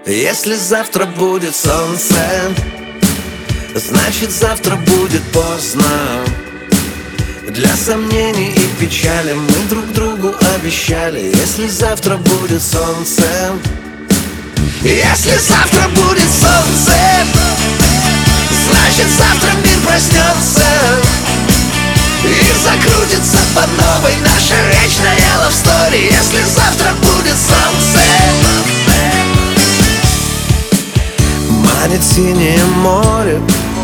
Если завтра будет солнце, значит завтра будет поздно. Для сомнений и печали мы друг другу обещали. Если завтра будет солнце, если завтра будет солнце, значит завтра мир проснется и закрутится по новой наша вечная love story. Если завтра будет солнце, манит синее море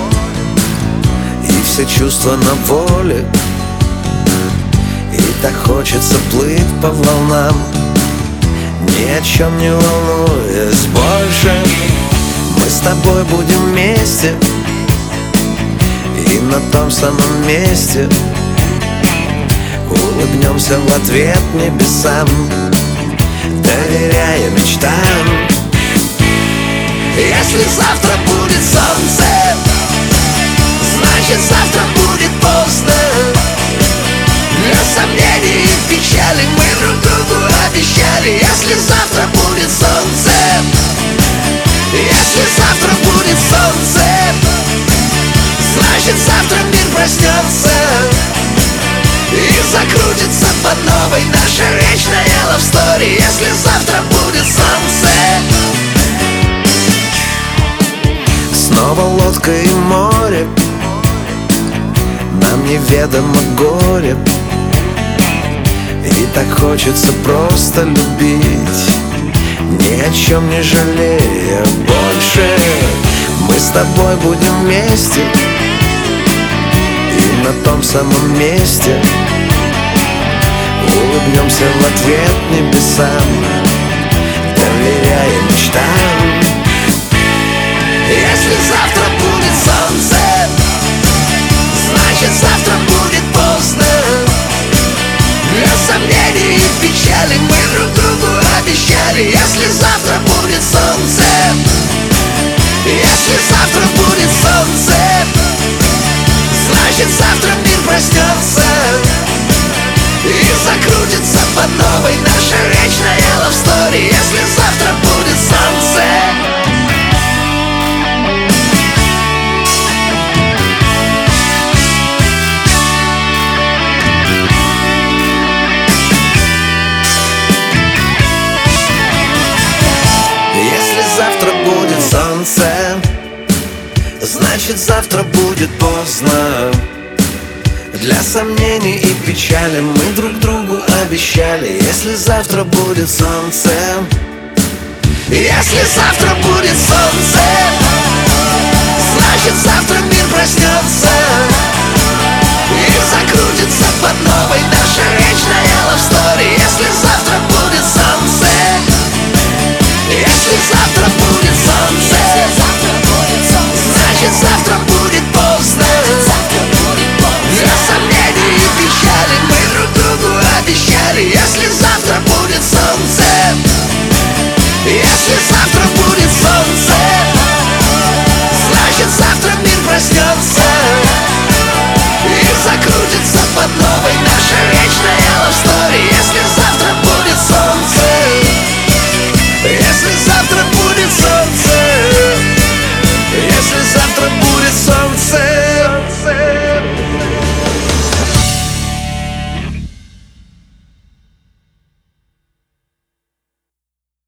и все чувства на воле, и так хочется плыть по волнам, ни о чем не волнуясь больше. Мы с тобой будем вместе и на том самом месте улыбнемся в ответ небесам, доверяя мечтам. Если завтра будет солнце, значит завтра будет поздно. Для сомнений и печали мы друг другу обещали. Если завтра будет солнце, если завтра будет солнце, значит завтра мир проснется и закрутится по новой наша вечная love story. Если завтра будет солнце, снова лодка и море, нам неведомо горе, и так хочется просто любить, ни о чем не жалея больше. Мы с тобой будем вместе и на том самом месте улыбнемся в ответ небесам, доверяя мечтам. Если завтра будет солнце, значит завтра будет поздно. Для сомнений и печали мы друг другу обещали. Если завтра будет солнце, если завтра будет солнце, значит завтра мир проснется и закрутится по новой наша вечная love story. Если завтра будет солнце. Завтра будет солнце, значит завтра будет поздно. Для сомнений и печали мы друг другу обещали. Если завтра будет солнце, если завтра будет солнце, значит завтра мир проснется